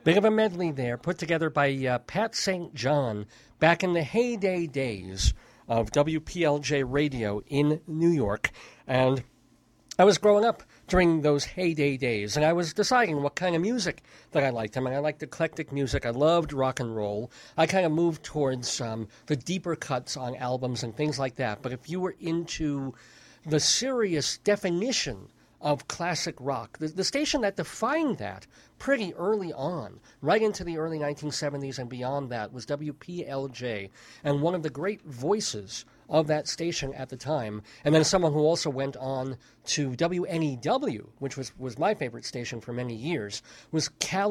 Bit of a medley there, put together by Pat St. John back in the heyday days of WPLJ radio in New York. And I was growing up during those heyday days, and I was deciding what kind of music that I liked. I mean, I liked eclectic music. I loved rock and roll. I kind of moved towards the deeper cuts on albums and things like that. But if you were into the serious definition of classic rock, the station that defined that pretty early on, right into the early 1970s and beyond that, was WPLJ, and one of the great voices of that station at the time, and then someone who also went on to WNEW, which was my favorite station for many years, was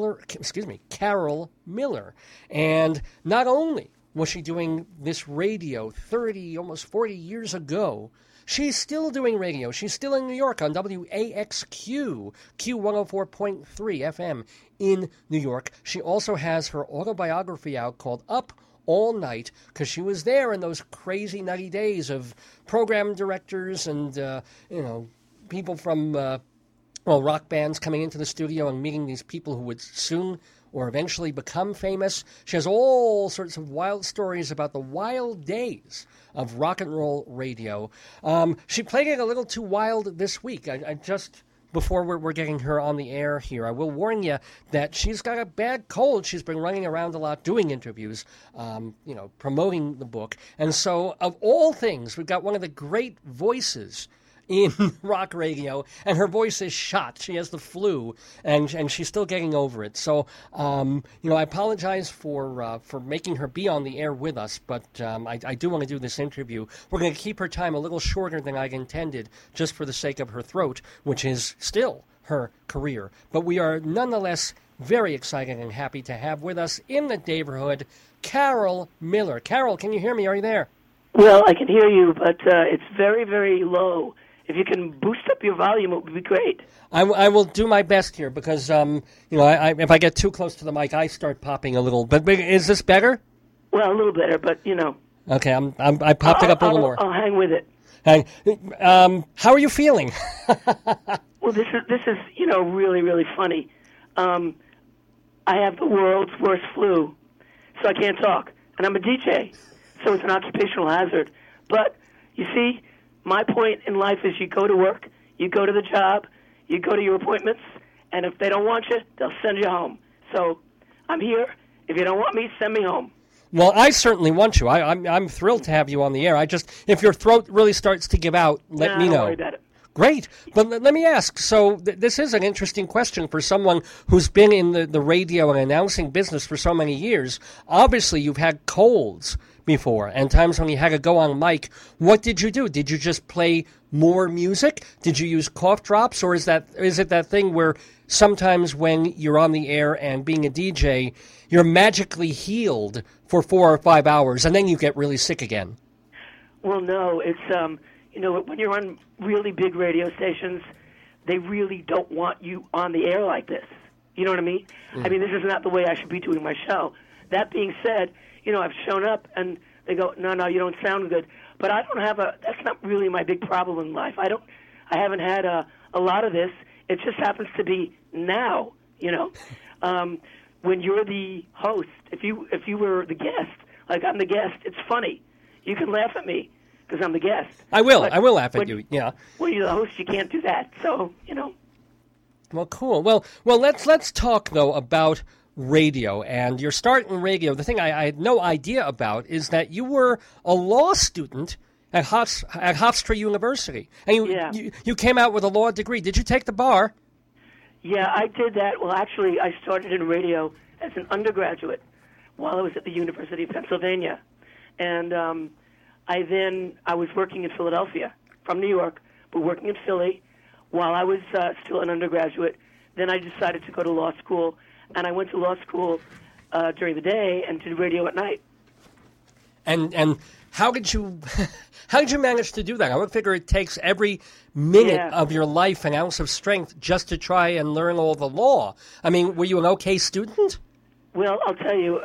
Carol Miller. And not only was she doing this radio 30, almost 40 years ago, she's still doing radio. She's still in New York on WAXQ, Q104.3 FM in New York. She also has her autobiography out called Up All Night, because she was there in those crazy, nutty days of program directors and, people from, rock bands coming into the studio and meeting these people who would soon or eventually become famous. She has all sorts of wild stories about the wild days of rock and roll radio. She played it a little too wild this week. I just, before we're getting her on the air here, I will warn you that she's got a bad cold. She's been running around a lot doing interviews, promoting the book. And so, of all things, we've got one of the great voices in rock radio, and her voice is shot. She has the flu, and she's still getting over it. So, I apologize for making her be on the air with us, but I do want to do this interview. We're going to keep her time a little shorter than I intended, just for the sake of her throat, which is still her career. But we are nonetheless very excited and happy to have with us in the neighborhood Carol Miller. Carol, can you hear me? Are you there? Well, I can hear you, but it's very, very low. If you can boost up your volume, it would be great. I will do my best here because, if I get too close to the mic, I start popping a little. But is this better? Well, a little better, but, Okay, I popped it up a little more. I'll hang with it. How are you feeling? Well, this is really, really funny. I have the world's worst flu, so I can't talk. And I'm a DJ, so it's an occupational hazard. But, you see, my point in life is you go to work, you go to the job, you go to your appointments, and if they don't want you, they'll send you home. So I'm here. If you don't want me, send me home. Well, I certainly want you. I'm thrilled to have you on the air. If your throat really starts to give out, let me know. Don't worry about it. Great. But let me ask, so this is an interesting question for someone who's been in the radio and announcing business for so many years. Obviously, you've had colds before and times when you had to go on mic. What did you do? Did you just play more music? Did you use cough drops? Or is it that thing where sometimes when you're on the air and being a DJ, you're magically healed for 4 or 5 hours and then you get really sick again? Well, no, it's, when you're on really big radio stations, they really don't want you on the air like this. You know what I mean? I mean, this is not the way I should be doing my show. That being said, I've shown up and they go, no, you don't sound good. But I don't have that's not really my big problem in life. I haven't had a lot of this. It just happens to be now, when you're the host, if you were the guest, like I'm the guest, it's funny. You can laugh at me because I'm the guest. I will laugh at you, yeah. When you're the host, you can't do that. So, Well, cool. Well, let's talk, though, about radio and your start in radio. The thing I had no idea about is that you were a law student at Hofstra University, and you came out with a law degree. Did you take the bar? Yeah, I did that. Well, actually, I started in radio as an undergraduate while I was at the University of Pennsylvania, and I was working in Philadelphia from New York, but working in Philly while I was still an undergraduate. Then I decided to go to law school. And I went to law school during the day and did radio at night. And how did you manage to do that? I would figure it takes every minute of your life an ounce of strength just to try and learn all the law. I mean, were you an okay student? Well, I'll tell you,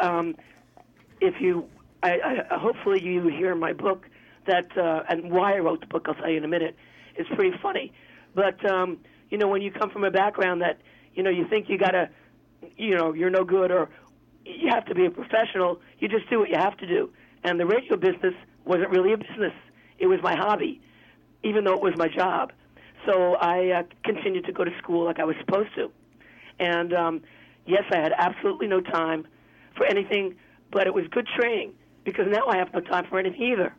hopefully you hear my book and why I wrote the book. I'll tell you in a minute. It's pretty funny, but when you come from a background that you think you got to you're no good or you have to be a professional. You just do what you have to do. And the radio business wasn't really a business. It was my hobby, even though it was my job. So I continued to go to school like I was supposed to. And, yes, I had absolutely no time for anything, but it was good training because now I have no time for anything either.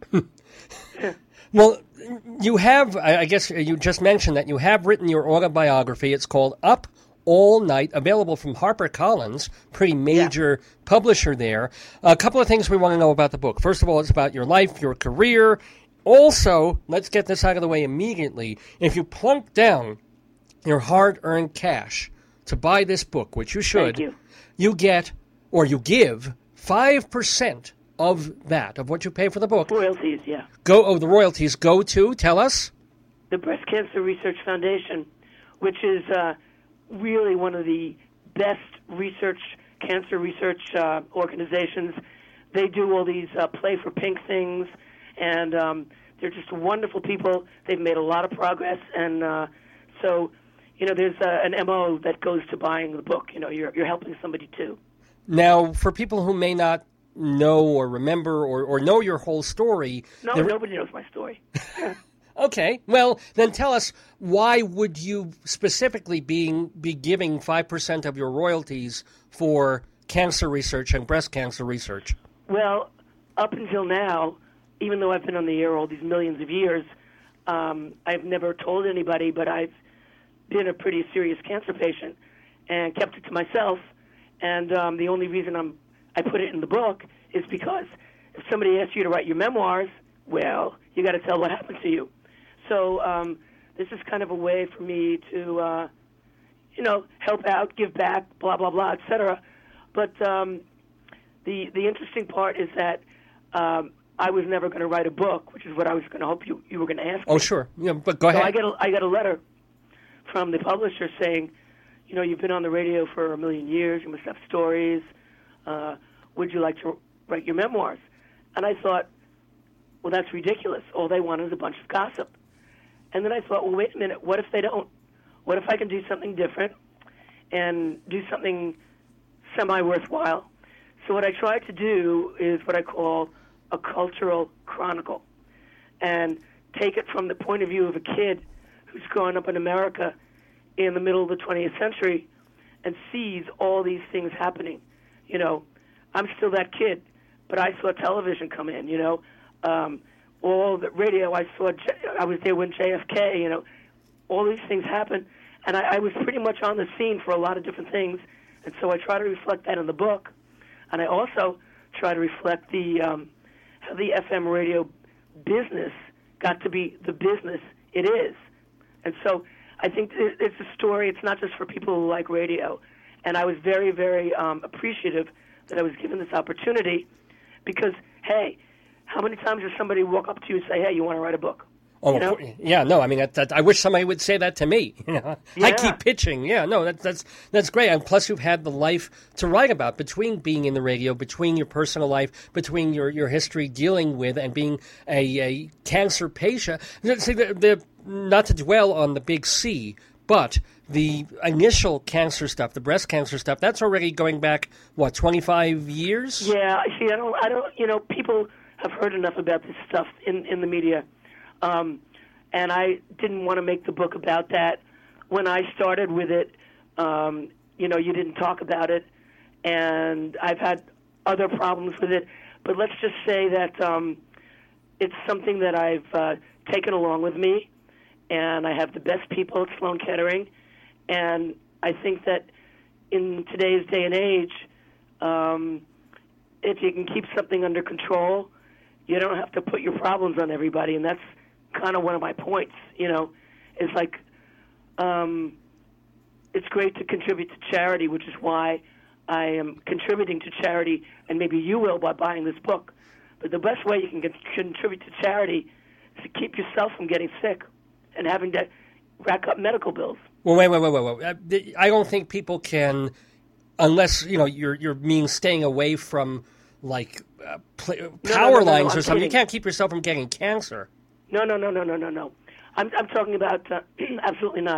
Well, you have, I guess you just mentioned that you have written your autobiography. It's called Up All Night, available from HarperCollins, pretty major publisher there. A couple of things we want to know about the book. First of all, it's about your life, your career. Also, let's get this out of the way immediately. If you plunk down your hard-earned cash to buy this book, which you should, you get, or you give, 5% of that, of what you pay for the book. Royalties, yeah. The royalties go to, tell us? The Breast Cancer Research Foundation, which is really one of the best cancer research organizations. They do all these Play for Pink things, and they're just wonderful people. They've made a lot of progress, and so, there's an MO that goes to buying the book. You're helping somebody too. Now, for people who may not know or remember or know your whole story... No, nobody knows my story. Okay, well, then tell us, why would you specifically be giving 5% of your royalties for cancer research and breast cancer research? Well, up until now, even though I've been on the air all these millions of years, I've never told anybody, but I've been a pretty serious cancer patient and kept it to myself. And the only reason I put it in the book is because if somebody asks you to write your memoirs, well, you got to tell what happened to you. So this is kind of a way for me to, help out, give back, blah, blah, blah, etc. But the interesting part is that I was never going to write a book, which is what I was going to hope you were going to ask me. Oh, sure. Yeah, but go ahead. So I got a letter from the publisher saying, you've been on the radio for 1 million years. You must have stories. Would you like to write your memoirs? And I thought, well, that's ridiculous. All they want is a bunch of gossip. And then I thought, well, wait a minute. What if they don't? What if I can do something different and do something semi-worthwhile? So what I tried to do is what I call a cultural chronicle and take it from the point of view of a kid who's growing up in America in the middle of the 20th century and sees all these things happening. I'm still that kid, but I saw television come in, all the radio I was there when JFK, all these things happened, and I was pretty much on the scene for a lot of different things, and so I try to reflect that in the book, and I also try to reflect how the FM radio business got to be the business it is. And so I think it's a story. It's not just for people who like radio. And I was very, very appreciative that I was given this opportunity because, hey, how many times does somebody walk up to you and say, hey, you want to write a book? Oh, yeah, no, I mean, I wish somebody would say that to me. I keep pitching. Yeah, no, that's great. And plus, you've had the life to write about between being in the radio, between your personal life, between your history dealing with and being a cancer patient. See, not to dwell on the big C, but the initial cancer stuff, the breast cancer stuff, that's already going back, 25 years? Yeah, see, I don't, people have heard enough about this stuff in the media. And I didn't want to make the book about that. When I started with it, you didn't talk about it, and I've had other problems with it. But let's just say that it's something that I've taken along with me, and I have the best people at Sloan Kettering, and I think that in today's day and age, if you can keep something under control, you don't have to put your problems on everybody, and that's kind of one of my points, is like it's great to contribute to charity, which is why I am contributing to charity, and maybe you will by buying this book. But the best way you can contribute to charity is to keep yourself from getting sick and having to rack up medical bills. Well, wait. I don't think people can, unless, you're meaning staying away from, like, power lines or something. Kidding. You can't keep yourself from getting cancer. No. I'm talking about absolutely not.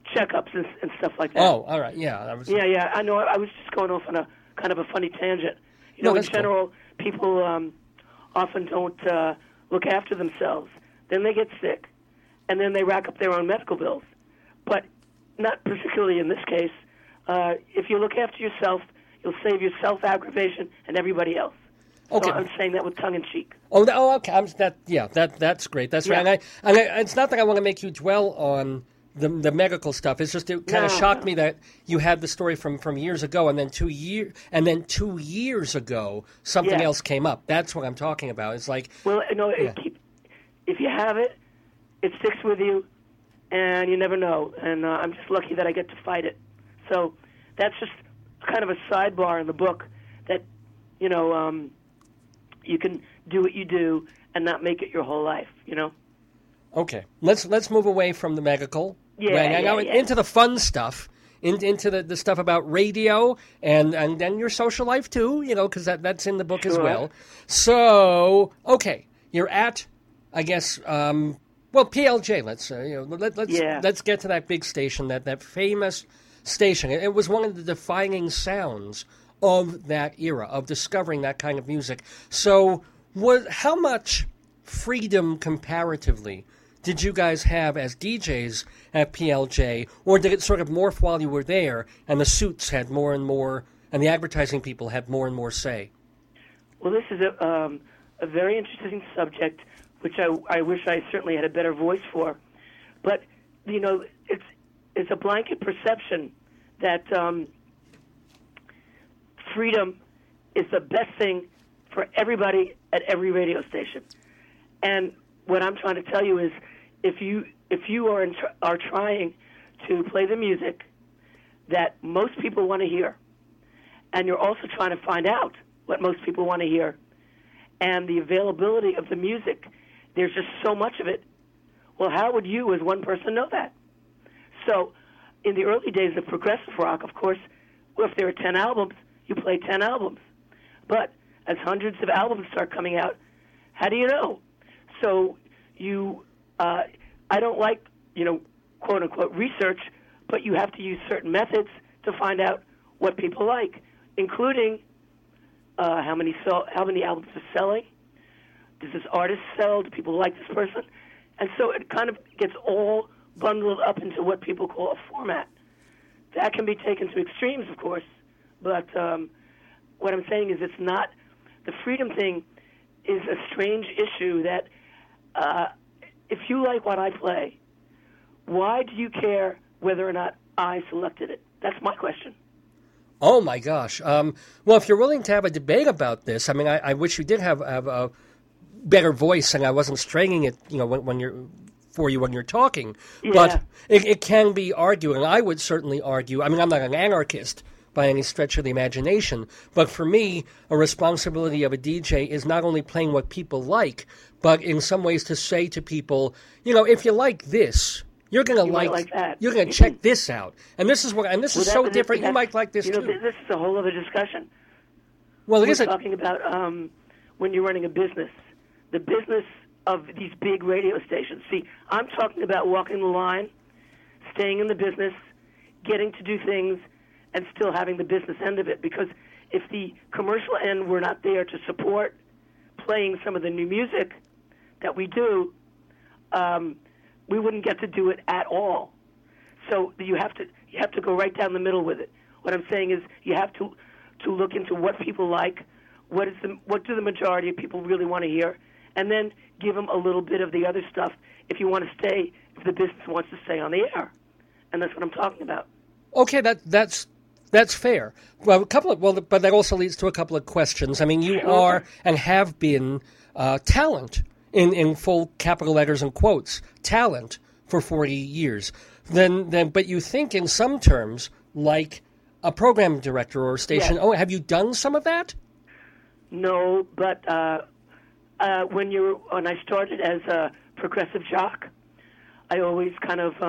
checkups and stuff like that. Oh, all right, yeah. Yeah, I know. I was just going off on a kind of a funny tangent. You know, in general, people often don't look after themselves. Then they get sick, and then they rack up their own medical bills. But not particularly in this case. If you look after yourself, you'll save yourself aggravation and everybody else. Okay. So I'm saying that with tongue in cheek. Oh, okay. That's great. That's right. And it's not that I want to make you dwell on the medical stuff. It's just it kind of shocked me that you had the story from years ago, and then 2 years ago something else came up. That's what I'm talking about. It's like, well, if you have it, it sticks with you, and you never know. And I'm just lucky that I get to fight it. So that's just kind of a sidebar in the book that, you know, you can do what you do and not make it your whole life, you know? Okay. Let's move away from the medical. Into the fun stuff, into the stuff about radio and then your social life too, you know, because that's in the book as well. So, okay, you're at, I guess, PLJ. Let's get to that big station, that famous station. It was one of the defining sounds of that era, of discovering that kind of music. So, how much freedom comparatively did you guys have as DJs at PLJ, or did it sort of morph while you were there, and the suits had more and more, and the advertising people had more and more say? Well, this is a very interesting subject, which I wish I certainly had a better voice for. But, you know, it's a blanket perception that freedom is the best thing for everybody at every radio station. And what I'm trying to tell you is, if you are trying to play the music that most people want to hear, and you're also trying to find out what most people want to hear, and the availability of the music, there's just so much of it. Well, how would you, as one person, know that? So, in the early days of progressive rock, of course, if there are 10 albums, you play 10 albums. But as hundreds of albums start coming out, how do you know? So I don't like, you know, quote unquote research, but you have to use certain methods to find out what people like, including how many albums are selling. Does this artist sell? Do people like this person? And so it kind of gets all bundled up into what people call a format. That can be taken to extremes, of course, but what I'm saying is it's not, the freedom thing is a strange issue that if you like what I play, why do you care whether or not I selected it? That's my question. Oh, my gosh. Well, if you're willing to have a debate about this, I mean, I wish you did have a better voice and I wasn't straining it, you know, when you're talking. Yeah. But it can be argued, and I would certainly argue. I mean, I'm not an anarchist by any stretch of the imagination, but for me, a responsibility of a DJ is not only playing what people like, but in some ways to say to people, you know, if you like this, you're going to like that. You're going to check this out, and this is is so different. You might like this too. This is a whole other discussion. Well, we're talking about when you're running a business, the business of these big radio stations. See, I'm talking about walking the line, staying in the business, getting to do things, and still having the business end of it. Because if the commercial end were not there to support playing some of the new music that we do, we wouldn't get to do it at all. So you have to go right down the middle with it. What I'm saying is you have to look into what people like, what do the majority of people really want to hear, and then give them a little bit of the other stuff if you want to stay, if the business wants to stay on the air. And that's what I'm talking about. Okay, that's fair. Well, but that also leads to a couple of questions. I mean, you are and have been talent in full capital letters and quotes, talent for 40 years. But you think in some terms like a program director or a station. Yes. Oh, have you done some of that? No, but when I started as a progressive jock, I always kind of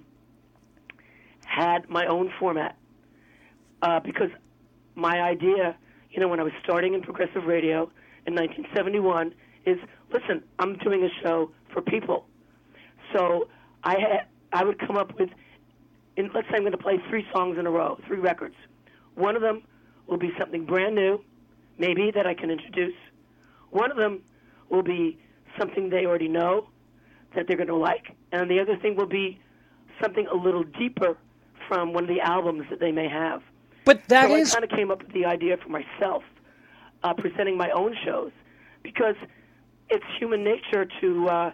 had my own format because my idea, you know, when I was starting in progressive radio in 1971, is listen, I'm doing a show for people, so I would come up with let's say I'm going to play 3 songs in a row, 3 records. One of them will be something brand new, maybe, that I can introduce. One of them will be something they already know that they're going to like. And the other thing will be something a little deeper from one of the albums that they may have. But that so is... I kind of came up with the idea for myself, presenting my own shows, because it's human nature to,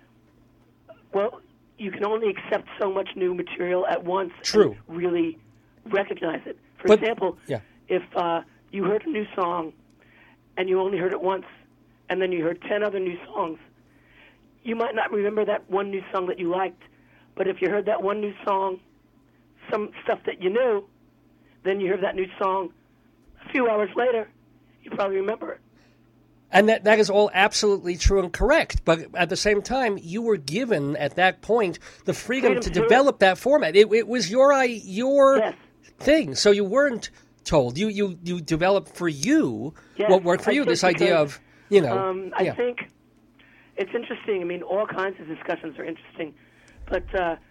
well, you can only accept so much new material at once. True. And really recognize it. For example, if you heard a new song and you only heard it once, and then you heard 10 other new songs, you might not remember that one new song that you liked. But if you heard that one new song, some stuff that you knew, then you heard that new song a few hours later, you probably remember it. And that is all absolutely true and correct. But at the same time, you were given, at that point, the freedom to develop that format. It was your yes. thing. So you weren't told. You developed for you what worked for you. This idea of, I think it's interesting. I mean, all kinds of discussions are interesting. But,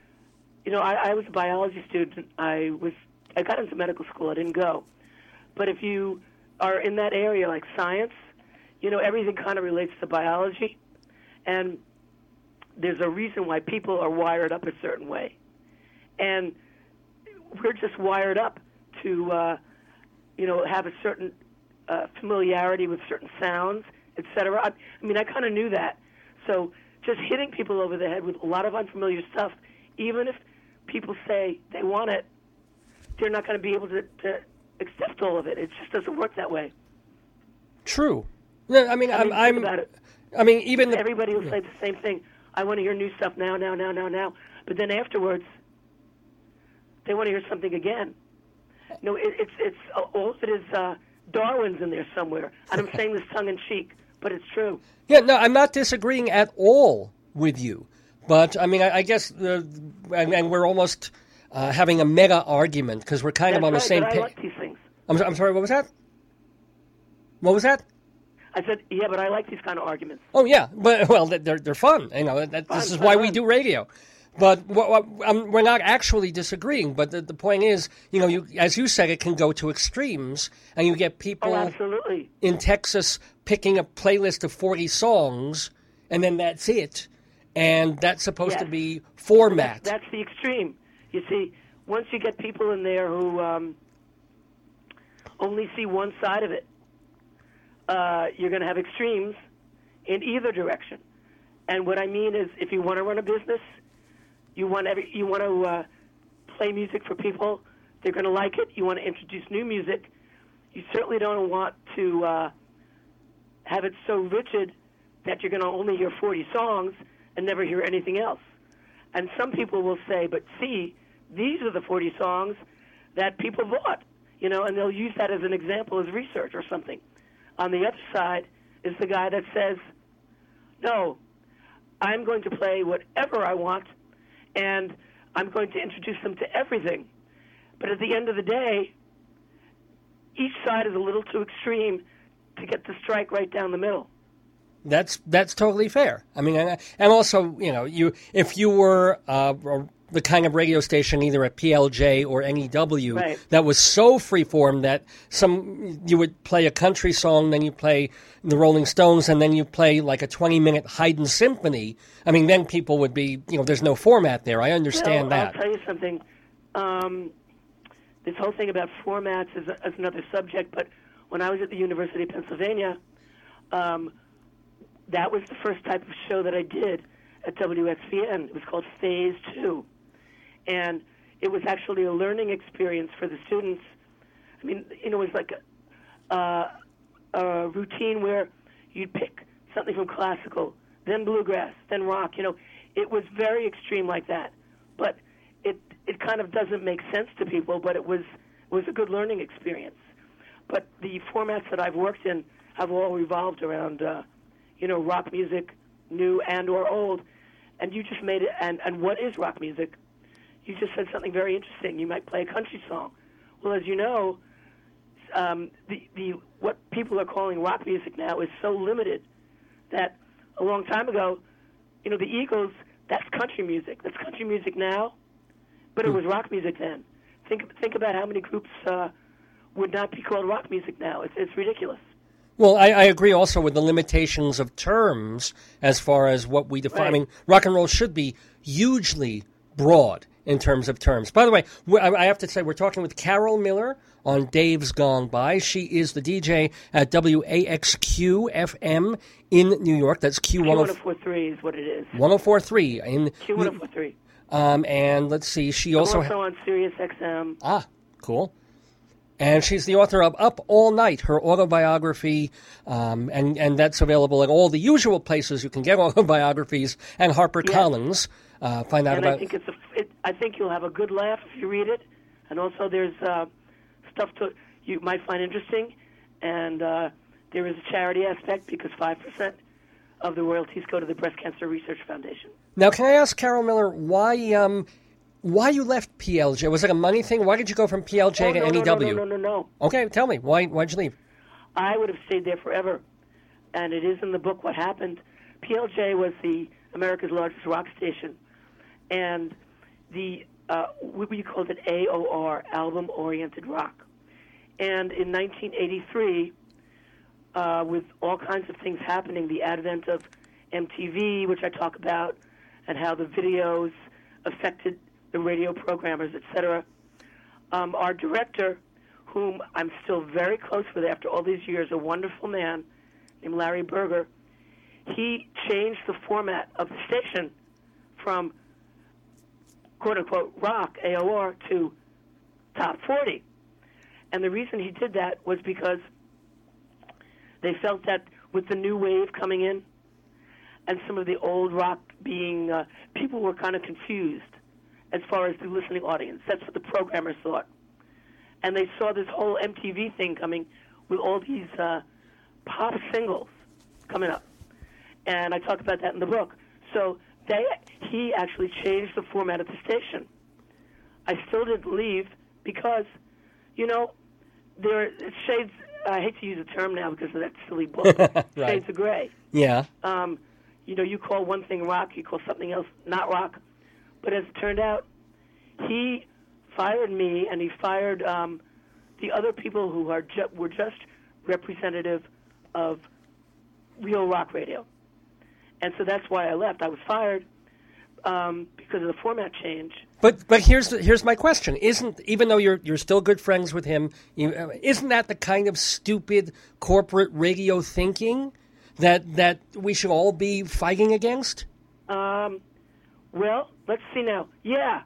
I was a biology student. I got into medical school. I didn't go. But if you are in that area, like science, everything kind of relates to biology. And there's a reason why people are wired up a certain way. And we're just wired up to, have a certain familiarity with certain sounds, etc. I mean, I kind of knew that. So just hitting people over the head with a lot of unfamiliar stuff, even if people say they want it, they're not going to be able to accept all of it. It just doesn't work that way. True. No, I mean, I'm about it. I mean, even everybody will say the same thing. I want to hear new stuff now. But then afterwards, they want to hear something again. No, it's all of it is Darwin's in there somewhere. And I'm saying this tongue in cheek, but it's true. Yeah, no, I'm not disagreeing at all with you. But I mean, I guess and we're almost having a mega argument because we're kind of on the same page. I like these things. I'm sorry. What was that? What was that? I said, yeah, but I like these kind of arguments. Oh yeah, but they're fun. This is why we do radio. But we're not actually disagreeing. But the point is, you as you said, it can go to extremes, and you get people absolutely. In Texas picking a playlist of 40 songs, and then that's it. And that's supposed to be format. That's the extreme. You see, once you get people in there who only see one side of it, you're going to have extremes in either direction. And what I mean is, if you want to run a business, you want to play music for people, they're going to like it. You want to introduce new music. You certainly don't want to have it so rigid that you're going to only hear 40 songs and never hear anything else. And some people will say, but see, these are the 40 songs that people bought, and they'll use that as an example as research or something. On the other side is the guy that says, no, I'm going to play whatever I want, and I'm going to introduce them to everything. But at the end of the day, each side is a little too extreme to get the strike right down the middle. That's totally fair. I mean, and also, if you were the kind of radio station either at PLJ or NEW that was so freeform that you would play a country song, then you play the Rolling Stones, and then you play like a 20-minute Haydn symphony. I mean, then people would be, there's no format there. I understand that. I'll tell you something. This whole thing about formats is another subject, but when I was at the University of Pennsylvania, that was the first type of show that I did at WXVN. It was called Phase 2. And it was actually a learning experience for the students. I mean, it was like a routine where you'd pick something from classical, then bluegrass, then rock. It was very extreme like that. But it kind of doesn't make sense to people, but it was a good learning experience. But the formats that I've worked in have all revolved around rock music, new and or old. And you just made it, and what is rock music? You just said something very interesting. You might play a country song. Well, as you know, what people are calling rock music now is so limited that a long time ago, the Eagles, that's country music. That's country music now, But it was rock music then. Think about how many groups would not be called rock music now. It's ridiculous. Well, I agree also with the limitations of terms as far as what we define. Right. I mean, rock and roll should be hugely broad in terms of terms. By the way, I have to say we're talking with Carol Miller on Dave's Gone By. She is the DJ at WAXQ-FM in New York. That's Q1043 is what it is. 1043 in Q1043. And let's see, she also on Sirius XM. Ah, cool. And she's the author of Up All Night, her autobiography, and that's available at all the usual places you can get autobiographies, and HarperCollins. Find out and about. I think you'll have a good laugh if you read it, and also there's stuff you might find interesting, and there is a charity aspect because 5% of the royalties go to the Breast Cancer Research Foundation. Now, can I ask Carol Miller why you left PLJ? Was it a money thing? Why did you go from PLJ to NEW? No. Okay, tell me. Why'd you leave? I would have stayed there forever. And it is in the book what happened. PLJ was America's largest rock station. And we called it AOR, Album Oriented Rock. And in 1983, with all kinds of things happening, the advent of MTV, which I talk about, and how the videos affected the radio programmers, etc. Our director, whom I'm still very close with after all these years, a wonderful man named Larry Berger, he changed the format of the station from quote-unquote rock, AOR, to top 40. And the reason he did that was because they felt that with the new wave coming in and some of the old rock being, people were kind of confused as far as the listening audience. That's what the programmers thought. And they saw this whole MTV thing coming with all these pop singles coming up. And I talk about that in the book. So he actually changed the format of the station. I still didn't leave because, there are shades, I hate to use a term now because of that silly book, Right. Shades of Gray. Yeah. You call one thing rock, you call something else not rock. But as it turned out, he fired me, and he fired the other people who were just representative of real rock radio. And so that's why I left. I was fired because of the format change. But here's my question: even though you're still good friends with him, isn't that the kind of stupid corporate radio thinking that we should all be fighting against? Well, let's see now. Yeah.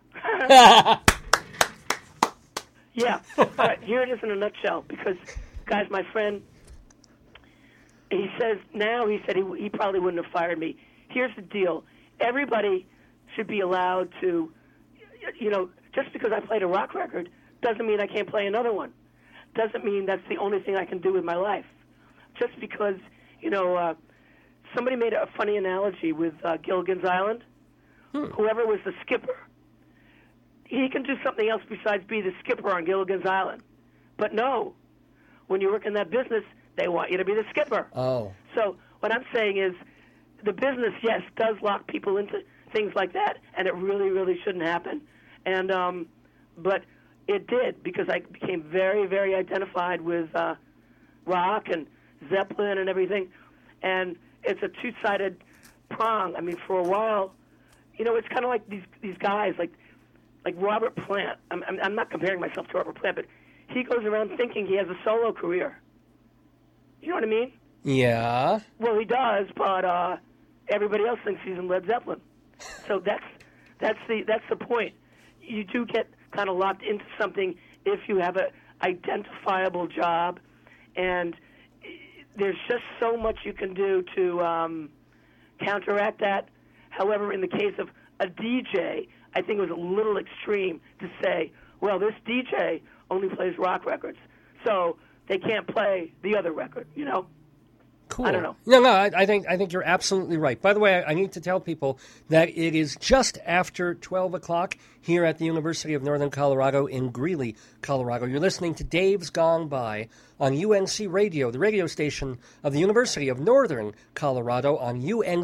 Yeah. All right, here it is in a nutshell. Because, guys, my friend, he said he probably wouldn't have fired me. Here's the deal. Everybody should be allowed to, just because I played a rock record doesn't mean I can't play another one. Doesn't mean that's the only thing I can do with my life. Just because, somebody made a funny analogy with Gilligan's Island. Whoever was the skipper, he can do something else besides be the skipper on Gilligan's Island. But no, when you work in that business, they want you to be the skipper. Oh. So what I'm saying is the business, yes, does lock people into things like that, and it really, really shouldn't happen. And but it did because I became very, very identified with rock and Zeppelin and everything. And it's a two-sided prong. I mean, for a while, it's kind of like these guys, like Robert Plant. I'm not comparing myself to Robert Plant, but he goes around thinking he has a solo career. You know what I mean? Yeah. Well, he does, but everybody else thinks he's in Led Zeppelin. So that's the point. You do get kind of locked into something if you have an identifiable job, and there's just so much you can do to counteract that. However, in the case of a DJ, I think it was a little extreme to say, well, this DJ only plays rock records, so they can't play the other record, Cool. I don't know. No, I think you're absolutely right. By the way, I need to tell people that it is just after 12 o'clock here at the University of Northern Colorado in Greeley, Colorado. You're listening to Dave's Gone By on UNC Radio, the radio station of the University of Northern Colorado on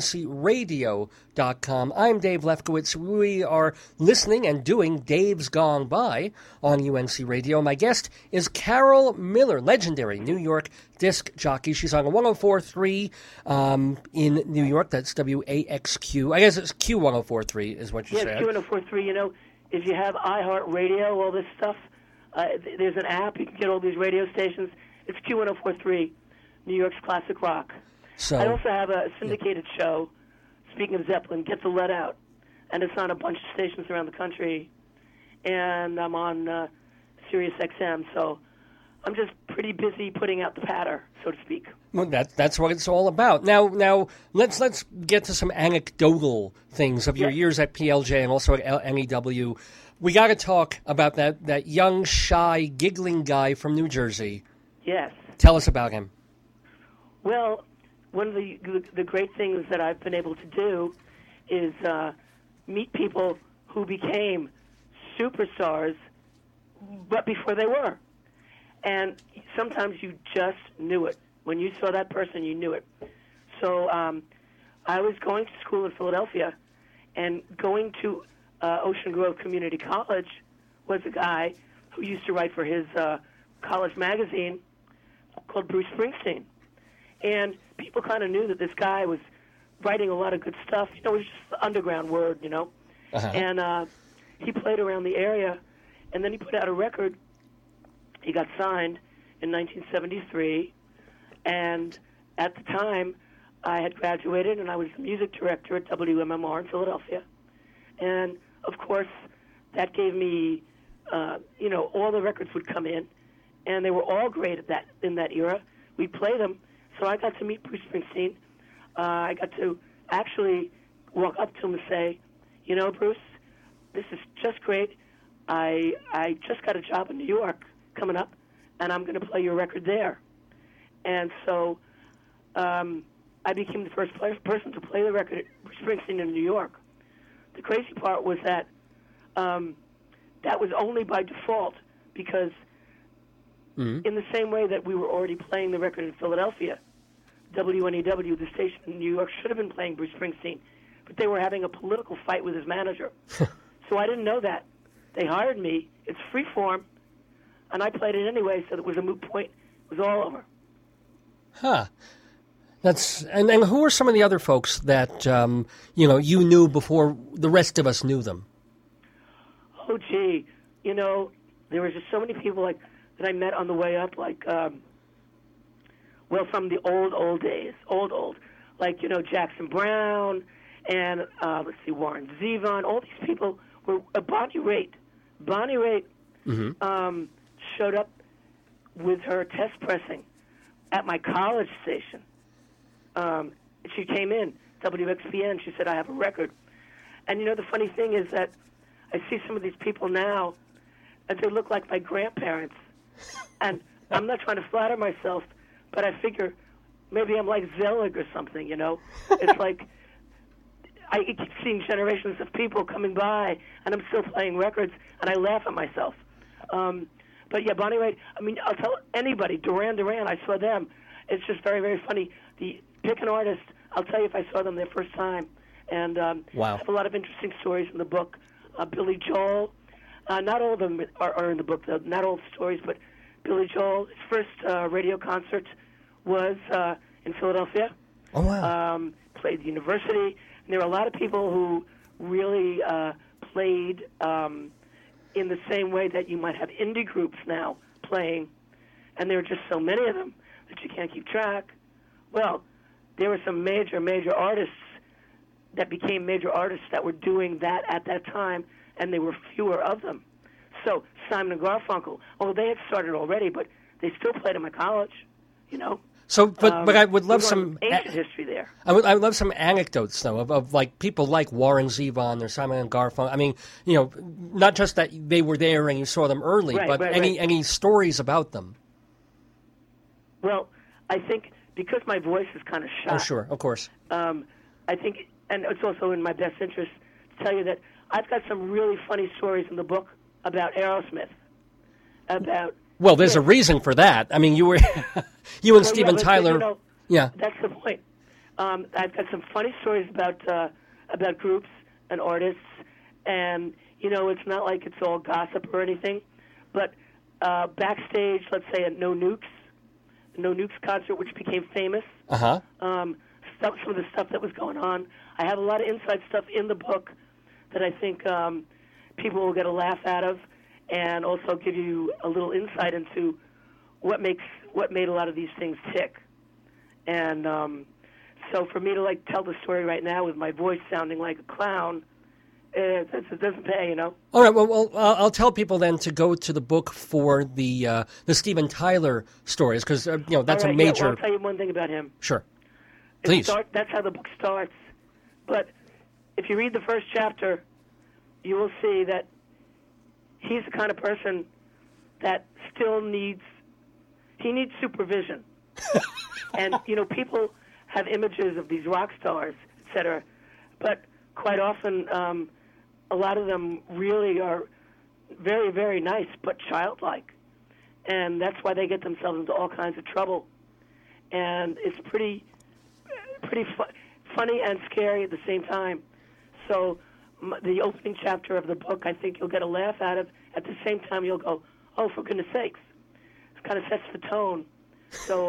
uncradio.com. I'm Dave Lefkowitz. We are listening and doing Dave's Gone By on UNC Radio. My guest is Carol Miller, legendary New York disc jockey. She's on 104.3 in New York. That's WAXQ. I guess it's Q1043 is what you said. Yeah, Q1043. You know, if you have iHeartRadio, all this stuff, there's an app. You can get all these radio stations. It's Q1043, New York's classic rock. So, I also have a syndicated show, speaking of Zeppelin, Get the Let Out. And it's on a bunch of stations around the country. And I'm on Sirius XM, so I'm just pretty busy putting out the patter, so to speak. Well, that's what it's all about. Now let's get to some anecdotal things of your years at PLJ and also at NEW. We got to talk about that young, shy, giggling guy from New Jersey. Yes. Tell us about him. Well, one of the great things that I've been able to do is meet people who became superstars, but before they were. And sometimes you just knew it. When you saw that person, you knew it. So I was going to school in Philadelphia, and going to Ocean Grove Community College was a guy who used to write for his college magazine called Bruce Springsteen. And people kind of knew that this guy was writing a lot of good stuff. You know, it was just the underground word, you know. Uh-huh. And he played around the area, and then he put out a record. He got signed in 1973, and at the time, I had graduated, and I was the music director at WMMR in Philadelphia. And, of course, that gave me, all the records would come in, and they were all great in that era. We'd play them, so I got to meet Bruce Springsteen. I got to actually walk up to him and say, you know, Bruce, this is just great. I just got a job in New York coming up, and I'm going to play your record there. And so I became the first person to play the record at Bruce Springsteen in New York. The crazy part was that that was only by default, because in the same way that we were already playing the record in Philadelphia, WNEW, the station in New York, should have been playing Bruce Springsteen, but they were having a political fight with his manager. So I didn't know that. They hired me. It's free form, and I played it anyway, so it was a moot point. It was all over. Huh. And who are some of the other folks that you knew before the rest of us knew them? Oh, gee, there was just so many people that I met on the way up, from the old days, like Jackson Brown and Warren Zevon. All these people were Bonnie Raitt. Bonnie Raitt showed up with her test pressing at my college station. She came in, WXPN. She said, I have a record. And, the funny thing is that I see some of these people now, and they look like my grandparents. And I'm not trying to flatter myself, but I figure maybe I'm like Zelig or something, It's like I keep seeing generations of people coming by, and I'm still playing records, and I laugh at myself. But, yeah, Bonnie Raitt, I'll tell anybody, Duran Duran, I saw them. It's just very, very funny. Pick an artist, I'll tell you if I saw them their first time. And wow. I have a lot of interesting stories in the book. Billy Joel, not all of them are in the book, though, not all the stories, but Billy Joel, his first radio concert was in Philadelphia. Oh, wow. Played the university. And there were a lot of people who really played in the same way that you might have indie groups now playing. And there are just so many of them that you can't keep track. Well, there were some major, major artists that became major artists that were doing that at that time, and there were fewer of them. So Simon and Garfunkel, they had started already, but they still played in my college, So, but I would love some ancient history there. I would love some anecdotes though of like people like Warren Zevon or Simon and Garfunkel. Not just that they were there and you saw them early, but any stories about them. Well, I think because my voice is kind of shot. Oh, sure, of course. I think, and it's also in my best interest to tell you that I've got some really funny stories in the book about Aerosmith. Well, there's a reason for that. I mean, you and Steven Tyler. You know, yeah, that's the point. I've got some funny stories about groups and artists, and you know, it's not like it's all gossip or anything, but backstage, let's say at No Nukes concert, which became famous. Some of the stuff that was going on. I have a lot of inside stuff in the book that I think people will get a laugh out of, and also give you a little insight into what made a lot of these things tick. And so for me to like tell the story right now with my voice sounding like a clown, it doesn't pay, you know. All right. Well, I'll tell people then to go to the book for the Steven Tyler stories because you know that's a major. Yeah, well, I'll tell you one thing about him. Sure. Please. That's how the book starts. But if you read the first chapter, you will see that he's the kind of person that still needs supervision. And, you know, people have images of these rock stars, et cetera, but quite often a lot of them really are very, very nice but childlike. And that's why they get themselves into all kinds of trouble. And it's pretty funny and scary at the same time. So the opening chapter of the book, I think you'll get a laugh out of. At the same time, you'll go, oh, for goodness sakes. It kind of sets the tone. So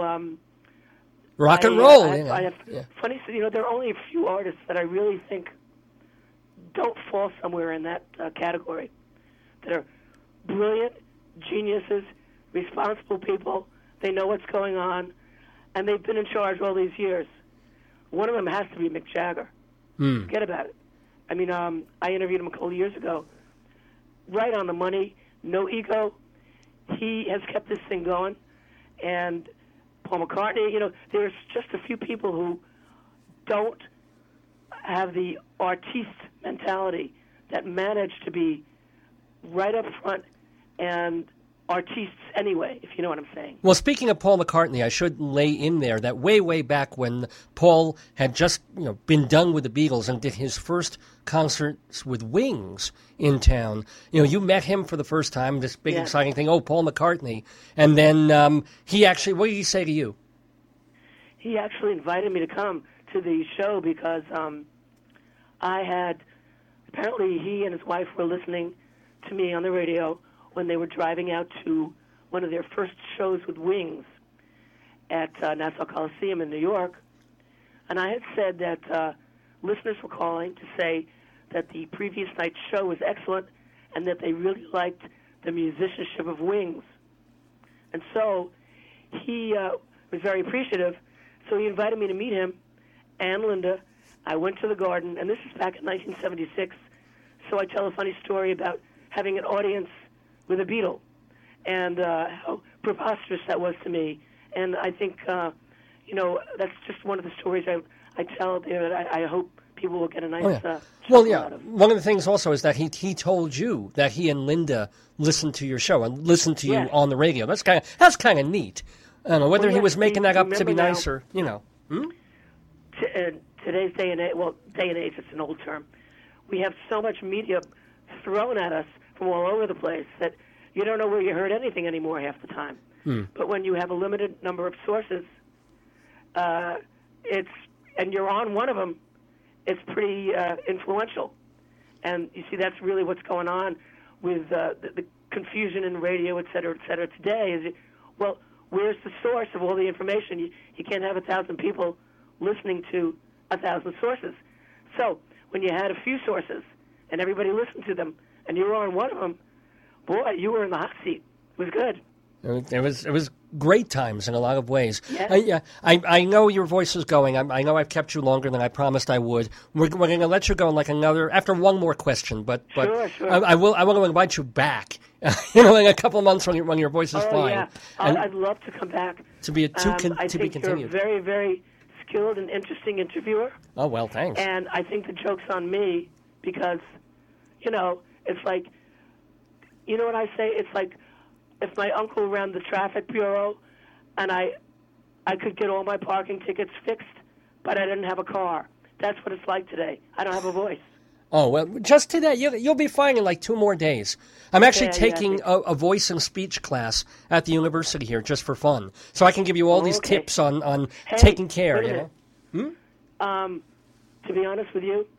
rock and roll. I have funny. You know, there are only a few artists that I really think don't fall somewhere in that category. That are brilliant, geniuses, responsible people. They know what's going on, and they've been in charge all these years. One of them has to be Mick Jagger. Forget about it. I mean, I interviewed him a couple of years ago. Right on the money, no ego. He has kept this thing going. And Paul McCartney, you know, there's just a few people who don't have the artiste mentality that manage to be right up front and artistes anyway, if you know what I'm saying. Well, speaking of Paul McCartney, I should lay in there that way back when Paul had just been done with the Beatles and did his first concerts with Wings in town. You know, you met him for the first time, this big exciting thing, Paul McCartney. And then he actually, what did he say to you? He actually invited me to come to the show because apparently he and his wife were listening to me on the radio when they were driving out to one of their first shows with Wings at Nassau Coliseum in New York. And I had said that listeners were calling to say that the previous night's show was excellent and that they really liked the musicianship of Wings. And so he was very appreciative, so he invited me to meet him and Linda. I went to the Garden, and this is back in 1976, so I tell a funny story about having an audience with a Beatle, and how preposterous that was to me. And I think, that's just one of the stories I tell there that I hope people will get a nice chuckle out of. One of the things also is that he told you that he and Linda listened to your show and listened to you on the radio. That's kind of neat. I don't know whether he was making that up to be nice or, Today's day and age, it's an old term. We have so much media thrown at us from all over the place that you don't know where you heard anything anymore half the time. But when you have a limited number of sources, and you're on one of them, it's pretty influential. And you see, that's really what's going on with the confusion in radio, et cetera, today. Is where's the source of all the information? You can't have 1,000 people listening to 1,000 sources. So when you had a few sources and everybody listened to them, and you were on one of them, boy, you were in the hot seat. It was good. It was great times in a lot of ways. Yeah. I know your voice is going. I know I've kept you longer than I promised I would. We're going to let you go after one more question. But sure. I want to invite you back. In a couple of months when your voice is fine. Yeah. I'd love to come back. To be continued. I think you're a very, very skilled and interesting interviewer. Oh, well, thanks. And I think the joke's on me because, it's like, you know what I say? It's like if my uncle ran the traffic bureau and I I could get all my parking tickets fixed, but I didn't have a car. That's what it's like today. I don't have a voice. Oh, well, just today, you'll be fine in like 2 more days. I'm actually taking I a voice and speech class at the university here just for fun. So I can give you all these tips on taking care, you know? To be honest with you,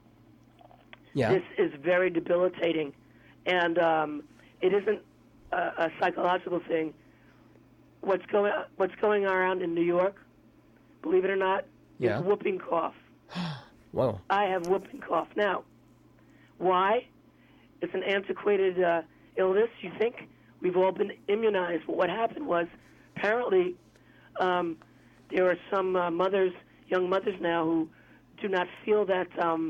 yeah. This is very debilitating. And it isn't a psychological thing. What's going around in New York, believe it or not, yeah. is whooping cough. Whoa. I have whooping cough. Now, why? It's an antiquated illness, you think? We've all been immunized. But what happened was, apparently, there are some young mothers now, who do not feel that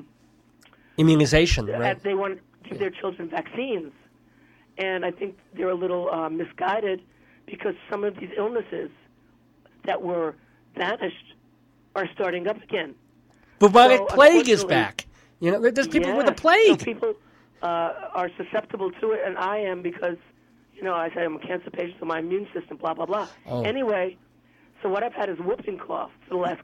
immunization, right? They want to give their children vaccines. And I think they're a little misguided, because some of these illnesses that were vanished are starting up again. Bubonic plague is back. You know, there's people with the plague. So people are susceptible to it, and I am, because, you know, I say I'm a cancer patient, so my immune system, blah, blah, blah. Oh. Anyway, so what I've had is whooping cough for the last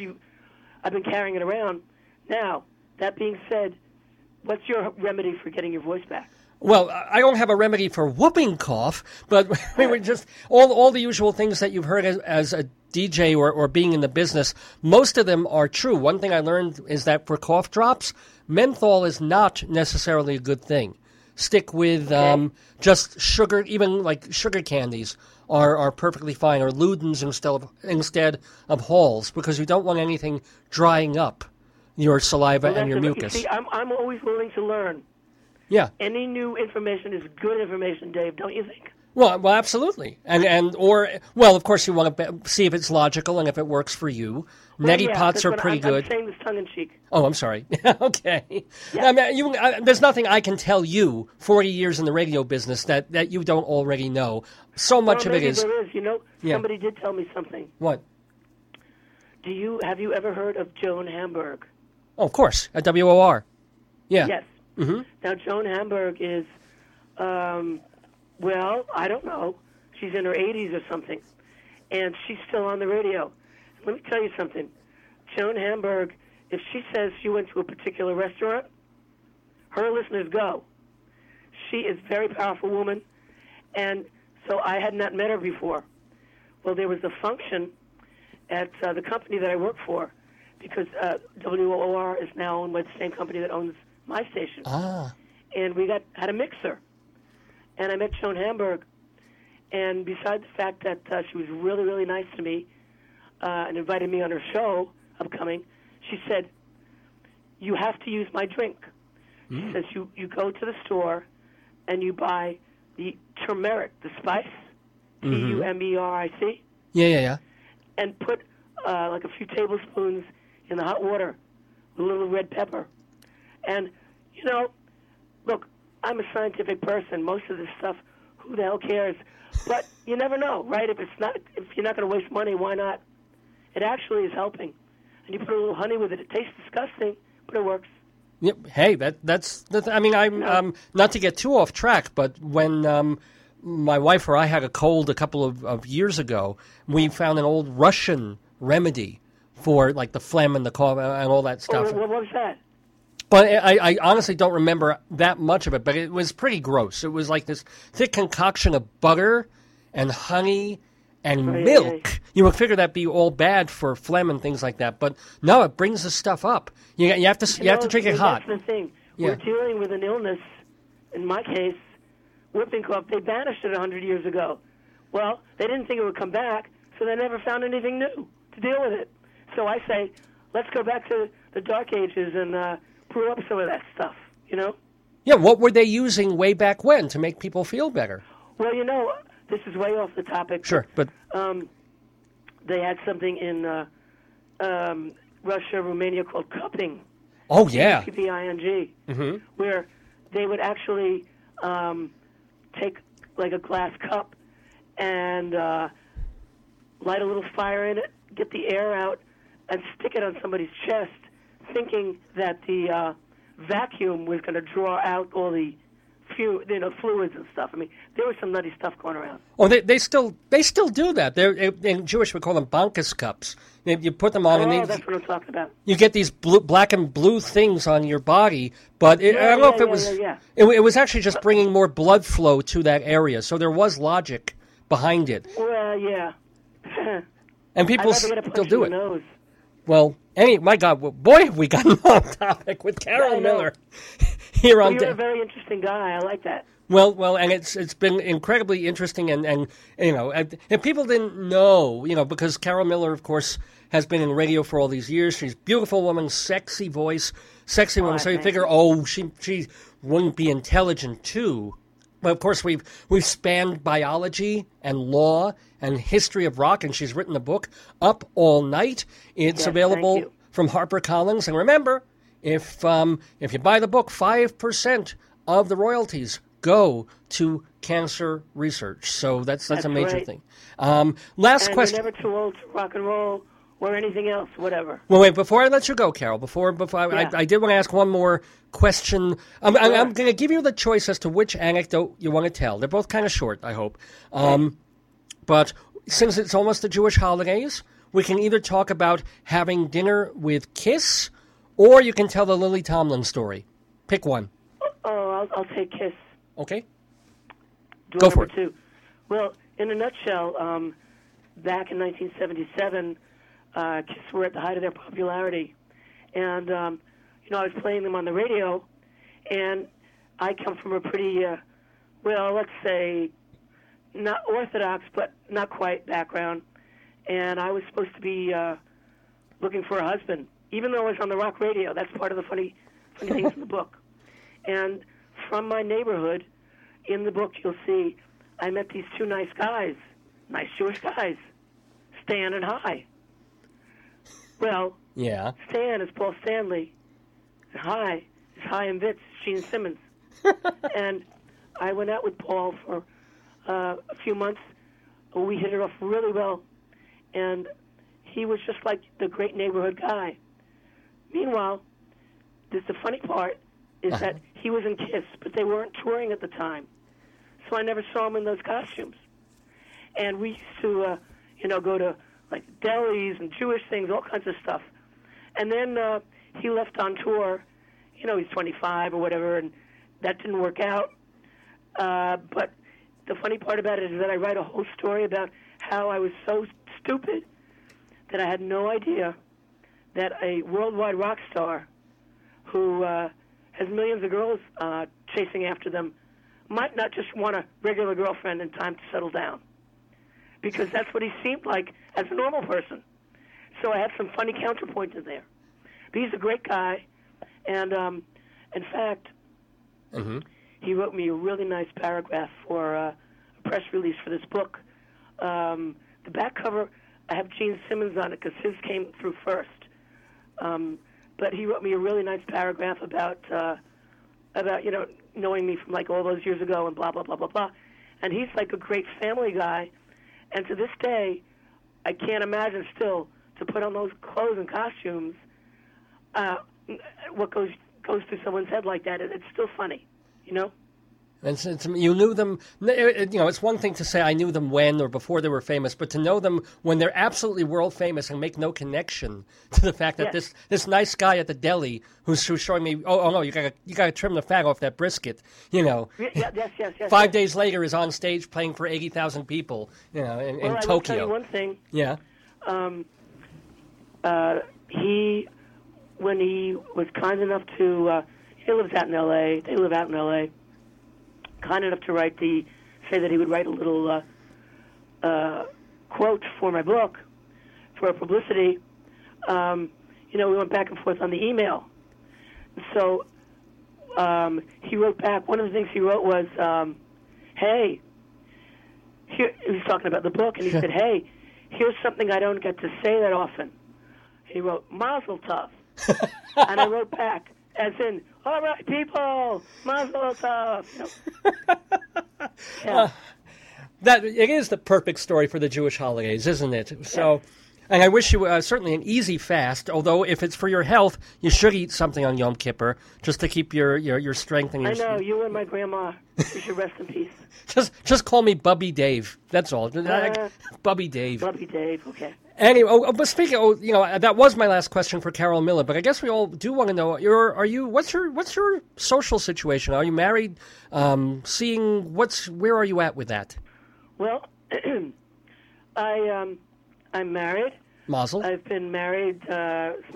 I've been carrying it around. Now, that being said, what's your remedy for getting your voice back? Well, I don't have a remedy for whooping cough, but we were just all the usual things that you've heard as a DJ or being in the business. Most of them are true. One thing I learned is that for cough drops, menthol is not necessarily a good thing. Stick with just sugar, even like sugar candies are perfectly fine, or Ludens instead of Halls, because you don't want anything drying up your saliva and your mucus. You see, I'm always willing to learn. Yeah. Any new information is good information, Dave, don't you think? Well, absolutely. Well, of course, you want to see if it's logical and if it works for you. Neti pots are pretty good. I'm saying this tongue-in-cheek. Oh, I'm sorry. Okay. Yeah. I mean, there's nothing I can tell you, 40 years in the radio business, that you don't already know. So much of it is... There is. You know, somebody did tell me something. What? Have you ever heard of Joan Hamburg? Oh, of course, at WOR. Yeah. Yes. Mm-hmm. Now, Joan Hamburg is, well, I don't know. She's in her 80s or something, and she's still on the radio. Let me tell you something. Joan Hamburg, if she says she went to a particular restaurant, her listeners go. She is a very powerful woman, and so I had not met her before. Well, there was a function at the company that I work for, because WOR is now owned by the same company that owns my station. Ah. And we had a mixer. And I met Joan Hamburg. And besides the fact that she was really, really nice to me and invited me on her show upcoming, she said, you have to use my drink. She says, you go to the store and you buy the turmeric, the spice, T-U-M-E-R-I-C. Yeah. And put like a few tablespoons in the hot water with a little red pepper. And, you know, look, I'm a scientific person. Most of this stuff, who the hell cares? But you never know, right? If you're not going to waste money, why not? It actually is helping. And you put a little honey with it. It tastes disgusting, but it works. Yep. Hey, that's. I mean, I'm not to get too off track, but when my wife or I had a cold a couple of years ago, we found an old Russian remedy for like the phlegm and the cough and all that stuff. Oh, what was that? But I honestly don't remember that much of it, but it was pretty gross. It was like this thick concoction of butter and honey and milk. Yeah. You would figure that'd be all bad for phlegm and things like that, but no, it brings the stuff up. You have to drink it hot. That's the thing. Yeah. We're dealing with an illness. In my case, whooping cough. They banished it 100 years ago. Well, they didn't think it would come back, so they never found anything new to deal with it. So I say, let's go back to the Dark Ages and brew up some of that stuff, you know? Yeah, what were they using way back when to make people feel better? Well, you know, this is way off the topic. Sure, but... they had something in Russia, Romania called cupping. Oh, yeah. C-U-P-P-I-N-G, where they would actually take like a glass cup and light a little fire in it, get the air out, and stick it on somebody's chest, thinking that the vacuum was going to draw out all the fluids and stuff. I mean, there was some nutty stuff going around. Oh, they still do that. In Jewish we call them bankas cups. You put them on, and that's what I'm talking about. You get these black and blue things on your body, but I don't know if it was. It was actually just bringing more blood flow to that area, so there was logic behind it. Well, yeah. And people still do it. Nose. Well, my God, boy, have we gotten off topic with Carol Miller here on. You're a very interesting guy. I like that. Well, and it's been incredibly interesting, and and people didn't know, because Carol Miller, of course, has been in radio for all these years. She's a beautiful woman, sexy voice, sexy woman. So you figure, she wouldn't be intelligent too. But of course, we've spanned biology and law and history of rock, and she's written a book, Up All Night. It's available from HarperCollins. And remember, if you buy the book, 5% of the royalties go to cancer research. So that's a major thing. Last question. You're never too old to rock and roll or anything else, whatever. Well, wait, before I let you go, Carol, I did want to ask one more question. I'm going to give you the choice as to which anecdote you want to tell. They're both kind of short, I hope. But since it's almost the Jewish holidays, we can either talk about having dinner with Kiss, or you can tell the Lily Tomlin story. Pick one. Oh, I'll take Kiss. Okay. Go for it. 2. Well, in a nutshell, back in 1977, Kiss were at the height of their popularity. And, I was playing them on the radio, and I come from a pretty, let's say, not orthodox, but not quite background. And I was supposed to be looking for a husband, even though I was on the rock radio. That's part of the funny things in the book. And from my neighborhood, in the book, you'll see I met these 2 nice guys, nice Jewish guys, Stan and Hi. Well, Stan is Paul Stanley, and Hi is Chaim Vitz, Gene Simmons. And I went out with Paul for a few months. We hit it off really well, and he was just like the great neighborhood guy. Meanwhile, the funny part is that he was in Kiss, but they weren't touring at the time. So I never saw him in those costumes. And we used to, go to, like, delis and Jewish things, all kinds of stuff. And then he left on tour. He's 25 or whatever, and that didn't work out. But the funny part about it is that I write a whole story about how I was so stupid that I had no idea that a worldwide rock star who has millions of girls chasing after them might not just want a regular girlfriend in time to settle down, because that's what he seemed like as a normal person. So I had some funny counterpoint in there. But he's a great guy, and in fact, he wrote me a really nice paragraph for a press release for this book. The back cover, I have Gene Simmons on it because his came through first. But he wrote me a really nice paragraph about knowing me from like all those years ago and blah, blah, blah, blah, blah. And he's like a great family guy. And to this day, I can't imagine still to put on those clothes and costumes, what goes through someone's head like that. It's still funny, And you knew them, it's one thing to say I knew them when or before they were famous, but to know them when they're absolutely world famous and make no connection to the fact that this nice guy at the deli who's showing me, oh no, you gotta trim the fat off that brisket, Yes. 5 days later is on stage playing for 80,000 people, in Tokyo. Tokyo. I will tell you one thing. Yeah. When he was kind enough to, he lives out in L.A., they live out in L.A., kind enough to say that he would write a little quote for my book for publicity. We went back and forth on the email. So he wrote back. One of the things he wrote was, hey, here, he was talking about the book, and he said, hey, here's something I don't get to say that often. He wrote, Mazel Tov. And I wrote back, as in, all right, people, Mazel Tov. That it is the perfect story for the Jewish holidays, isn't it? So, And I wish you certainly an easy fast, although if it's for your health, you should eat something on Yom Kippur just to keep your strength and your... I know, you and my grandma. You should rest in peace. Just call me Bubby Dave. That's all. Bubby Dave. Bubby Dave, okay. Anyway, but speaking of, that was my last question for Carol Miller, but I guess we all do want to know, what's your social situation? Are you married? Where are you at with that? Well, I'm married. Mazel. I've been married since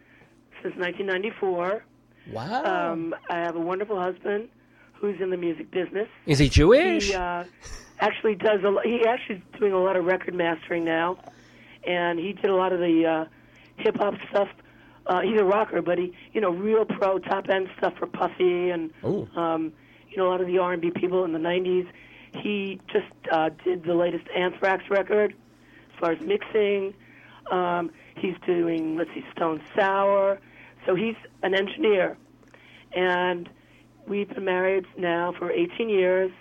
1994. Wow. I have a wonderful husband who's in the music business. Is he Jewish? He actually does. He actually is doing a lot of record mastering now, and he did a lot of the hip hop stuff. He's a rocker, but he, real pro top end stuff for Puffy and a lot of the R&B people in the '90s. He just did the latest Anthrax record as far as mixing. He's doing, Stone Sour. So he's an engineer. And we've been married now for 18 years.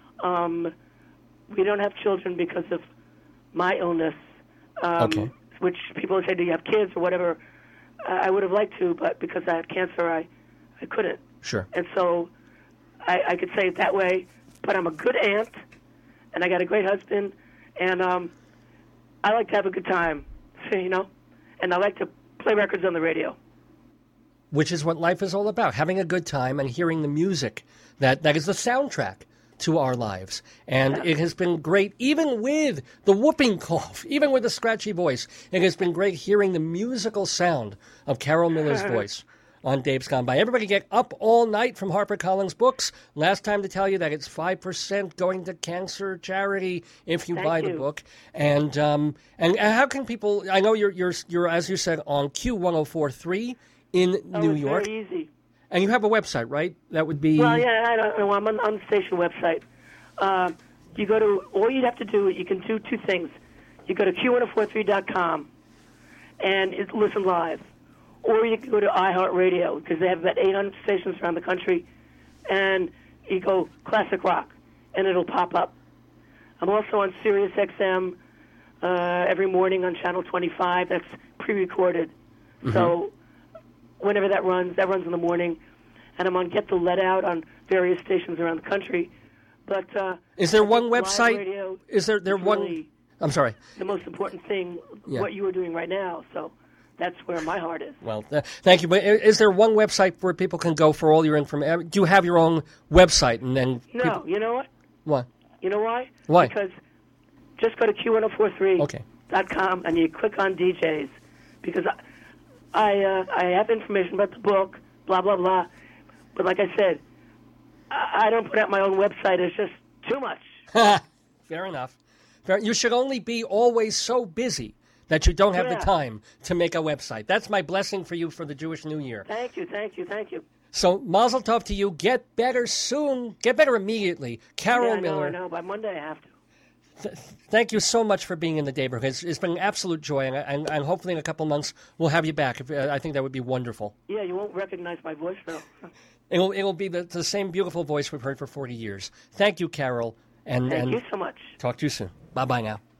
We don't have children because of my illness, okay. Which people say, do you have kids or whatever? I would have liked to, but because I had cancer, I couldn't. Sure. And so I could say it that way. But I'm a good aunt, and I got a great husband, and I like to have a good time, and I like to play records on the radio. Which is what life is all about, having a good time and hearing the music that is the soundtrack to our lives. And it has been great, even with the whooping cough, even with the scratchy voice, it has been great hearing the musical sound of Carol Miller's voice on Dave's Gone By. Everybody get Up All Night from HarperCollins Books. Last time to tell you that it's 5% going to cancer charity if you buy the book. And how can people? I know you're as you said on Q1043 in New York. Very easy. And you have a website, right? That would be. Well, yeah, I don't know. I'm on the station website. You go to all you'd have to do. You can do two things. You go to Q1043.com and listen live. Or you can go to iHeartRadio, because they have about 800 stations around the country, and you go classic rock, and it'll pop up. I'm also on Sirius XM every morning on Channel 25. That's pre-recorded. Mm-hmm. So whenever that runs in the morning. And I'm on Get the Let Out on various stations around the country. But is there one website? Radio is there one? Really I'm sorry. The most important thing, what you are doing right now. So that's where my heart is. Well, thank you. But is there one website where people can go for all your information? Do you have your own website? And then no, you know what? What? You know why? Why? Because just go to Q1043.com and you click on DJs. Because I have information about the book, blah, blah, blah. But like I said, I don't put out my own website. It's just too much. Fair enough. You should only be always so busy that you don't have the time to make a website. That's my blessing for you for the Jewish New Year. Thank you. So, mazel tov to you. Get better soon. Get better immediately. Carol Miller. I know. By Monday I have to. Thank you so much for being in the neighborhood. It's been an absolute joy, and hopefully in a couple months we'll have you back. I think that would be wonderful. Yeah, you won't recognize my voice, though. It'll be the same beautiful voice we've heard for 40 years. Thank you, Carol. Thank you so much. Talk to you soon. Bye-bye now.